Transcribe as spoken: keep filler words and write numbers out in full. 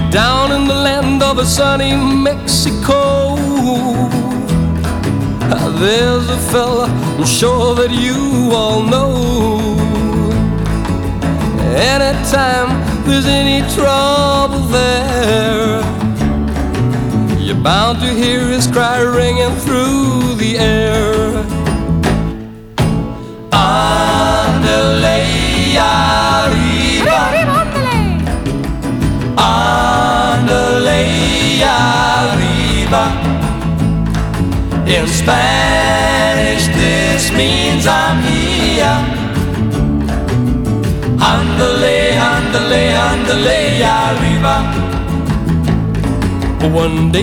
Down in the land of a sunny Mexico, there's a fella I'm sure that you all know. Anytime there's any trouble there, you're bound to hear his cry ringing through the air. Andale, arriba, andale, arriba. In Spanish this means I'm here. Andale, andale, andale, arriba. One day